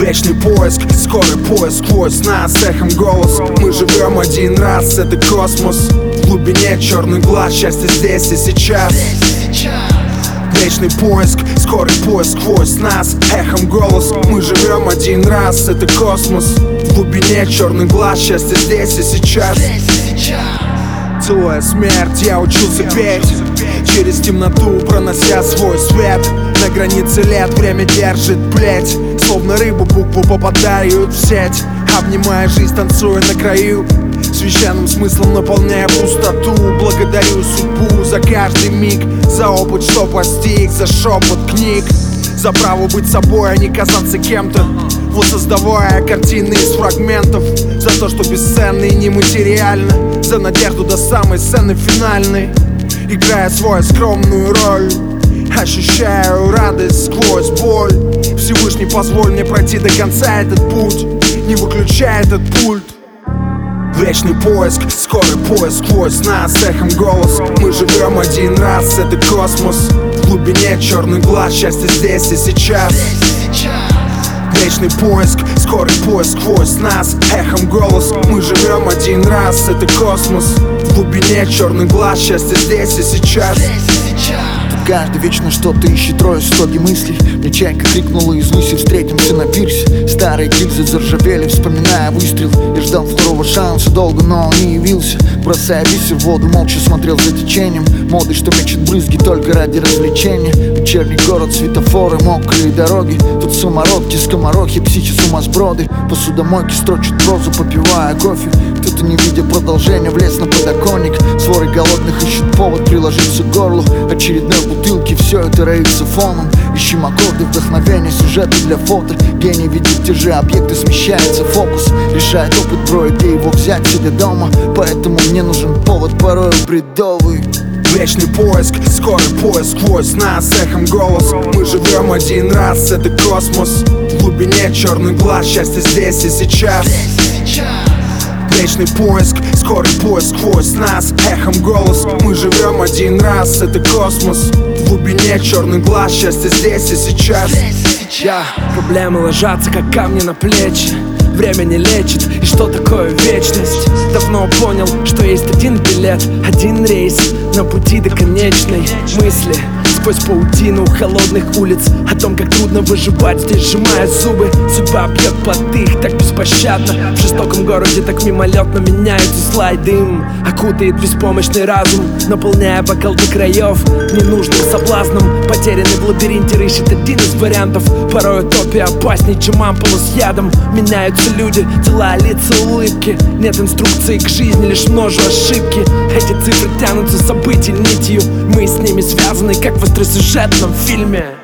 Вечный поиск, скорый поиск, сквозь нас эхом голос. Мы живем один раз, это космос. В глубине черный глаз, счастье здесь и сейчас. Вечный поиск, скорый поиск, сквозь нас эхом голос. Мы живем один раз, это космос. В глубине черный глаз, счастье здесь и сейчас. Целуя смерть, я учился петь через темноту, пронося свой свет. На границе лет время держит плеть, словно рыбу букву попадают в сеть. Обнимая жизнь, танцуя на краю, священным смыслом наполняя пустоту. Благодарю судьбу за каждый миг, за опыт, что постиг, за шепот книг, за право быть собой, а не казаться кем-то, воссоздавая картины из фрагментов. За то, что бесценно и нематериально, за надежду до самой сцены финальной. Играя свою скромную роль, ощущаю радость сквозь боль. Всевышний, позволь мне пройти до конца этот путь, не выключай этот пульт. Вечный поиск, скорый поиск, сквозь нас эхом голос. Мы живем один раз, это космос. В глубине черный глаз, счастье здесь и сейчас. Вечный поиск, скорый поиск, сквозь нас эхом голос. Мы живем один раз, это космос. В глубине черный глаз, счастье здесь и сейчас. Каждый вечно что-то ищет, роя стоги мыслей. Мне чайка крикнула из Луси: встретимся на пирсе. Старые гильзы заржавели, вспоминая выстрел. Я ждал второго шанса долго, но он не явился. Бросая бисер в воду, молча смотрел за течением моды, что мечет брызги только ради развлечения. Вечерний город, светофоры, мокрые дороги. Тут самородки, скоморохи, психи-сумасброды. Посудомойки строчат прозу, попивая кофе. Кто-то, не видя продолжения, влез на подоконник. Своры голодных ищут повод приложиться к горлу очередной бутылки, все это роится фоном. Ищем аккорды, вдохновения, сюжеты для фото. Гений видит те же объекты, смещается фокус. Решает опыт броя, где его взять, сидя дома. Поэтому мне нужен повод, порой бредовый. Вечный поиск, скорый поиск, сквозь нас эхом голос. Мы живем один раз, это космос. В глубине черный глаз, счастье здесь и сейчас. Вечный поиск, скорый поиск, сквозь нас эхом голос. Мы живем один раз, это космос. В глубине черный глаз, счастье здесь и сейчас. Проблемы ложатся, как камни на плечи. Время не лечит, и что такое вечность? Давно понял, что есть один билет, один рейс на пути до конечной мысли. Сквозь паутину холодных улиц, о том, как трудно выживать здесь, сжимая зубы. Судьба бьет под их так беспощадно. В жестоком городе так мимолетно меняются слайды. Дым окутает беспомощный разум, наполняя бокал до краев ненужным соблазном. Потерянный в лабиринте рыщет один из вариантов. Порой утопия опасней, чем ампула с ядом. Меняются люди, дела, лица, улыбки. Нет инструкции к жизни, лишь множу ошибки. Эти цифры тянутся событий нитью. Мы с ними связаны, как в остросюжетном фильме.